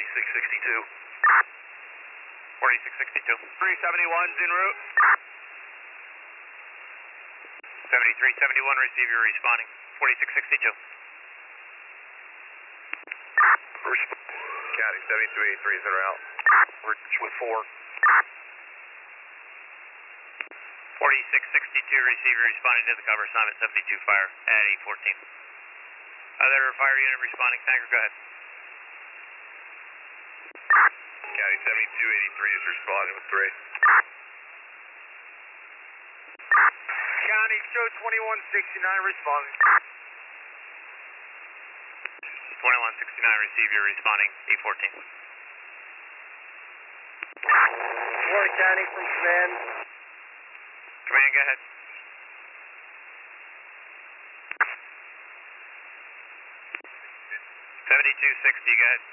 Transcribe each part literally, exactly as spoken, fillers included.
forty-six sixty-two. forty-six sixty-two. three seventy-one's en route. seventy-three seventy-one, receive, you're responding. forty-six sixty-two. County seventy-two eighty-three is en route. We're with four. forty-six sixty-two, receive, you're responding to the cover assignment seventy-two fire at eight fourteen. Other fire unit responding, tanker, go ahead. County seventy-two eighty-three is responding with three. County show twenty-one sixty-nine responding. twenty-one sixty-nine, receive, you're responding eight fourteen. Warren County from command. Command, go ahead. seventy-two sixty, go ahead.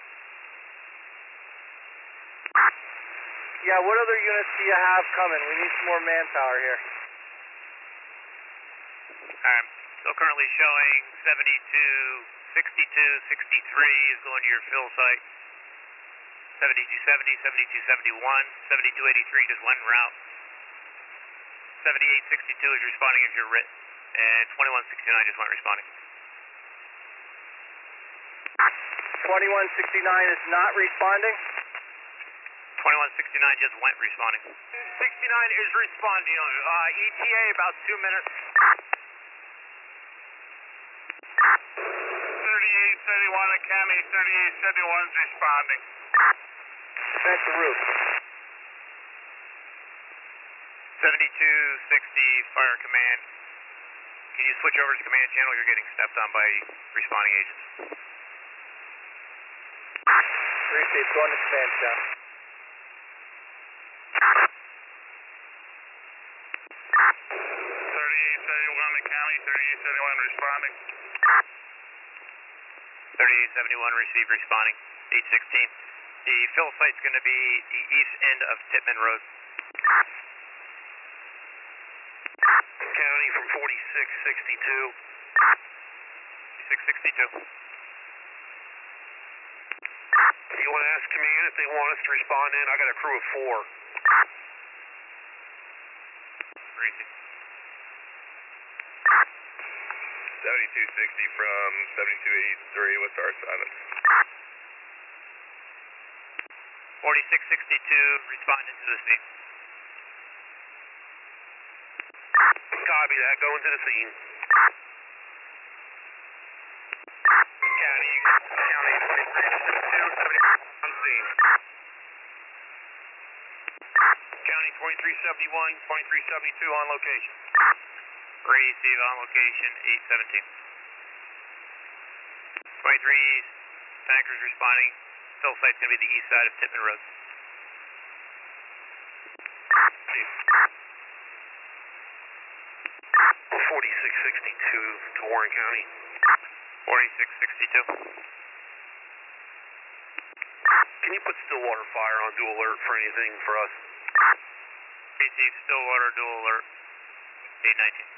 Yeah, what other units do you have coming? We need some more manpower here. I'm still currently showing seventy-two sixty-two sixty-three is going to your fill site. seventy-two seventy, seventy-two seventy-one, seventy-two eighty-three just went en route. seventy-eight sixty-two is responding if you're writ, and twenty-one sixty-nine just went responding. twenty-one sixty-nine is not responding? twenty-one sixty-nine just went responding. sixty-nine is responding. Uh, E T A about two minutes. thirty-eight seventy-one at County, thirty-eight seventy-one is responding. That's the roof. seventy-two sixty, fire command. Can you switch over to command channel? You're getting stepped on by responding agents. Appreciate going to command channel. thirty-eight seventy-one at County, thirty-eight seventy-one responding. thirty-eight seventy-one, receive, responding. eight sixteen. The fill site's going to be the east end of Tittman Road. County from forty-six sixty-two. six sixty-two. You want to ask command if they want us to respond in? I got a crew of four. Receive. seventy-two sixty from seventy-two eighty-three, what's our assignment? forty-six sixty-two, responding to the scene. Copy that, going to the scene. County, County twenty-three seventy-two, on scene. County twenty-three seventy-one, twenty-three seventy-two on location. Receive, on location, eight seventeen. twenty-three east, tankers responding. Fill site's going to be the east side of Tittman Road. forty-six sixty-two to Warren County. forty-six sixty-two. Can you put Stillwater Fire on dual alert for anything for us? Receive, Stillwater, dual alert, eight nineteen.